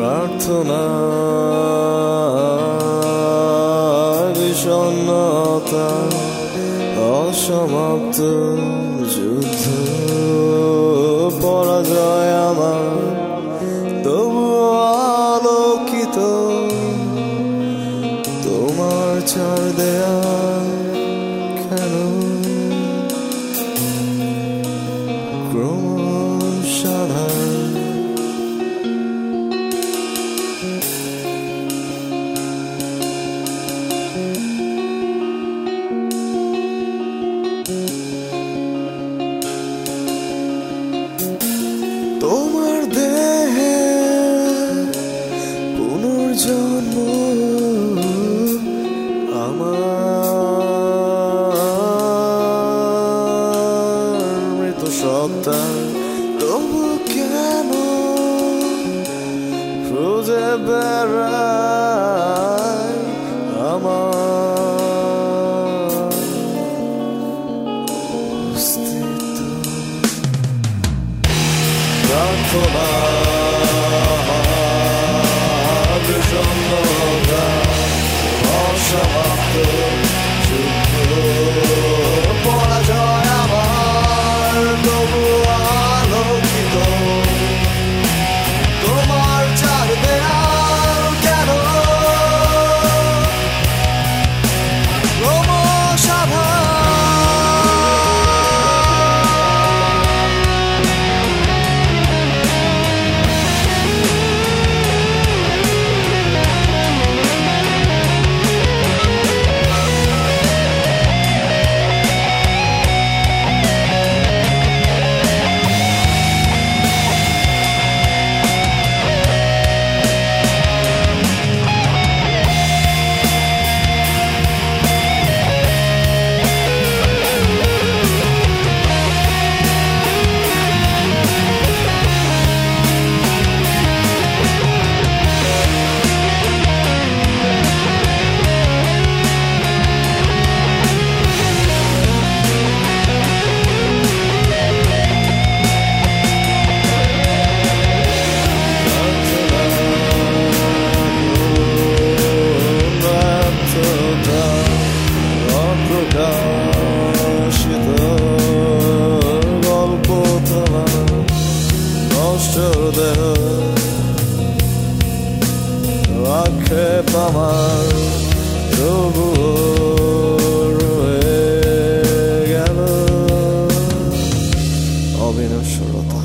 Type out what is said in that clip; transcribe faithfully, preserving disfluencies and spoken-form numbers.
প্রার্থনা বিষণ্ণতা অসমাপ্ত যুদ্ধ পরাজয় আমার তবুও আলোকিত তোমার চার দেয়াল কেন ক্রমশাধার তোমার দেহে পুনর্জন্ম আমার মৃত সত্তা তবু কেন খুঁজে বেড়ায় আমার অস্তিত্ব প্রার্থনা বিষণ্ণতা অসমাপ্ত যুদ্ধ পরাজয় আমার তবু আলোকিত তোমার চার দেয়াল কেন অপ্রকাশিত গল্প তোলা নষ্ট দেহ আক্ষেপ আমার তবুও রয়ে গেল অবিনশ্বরতা।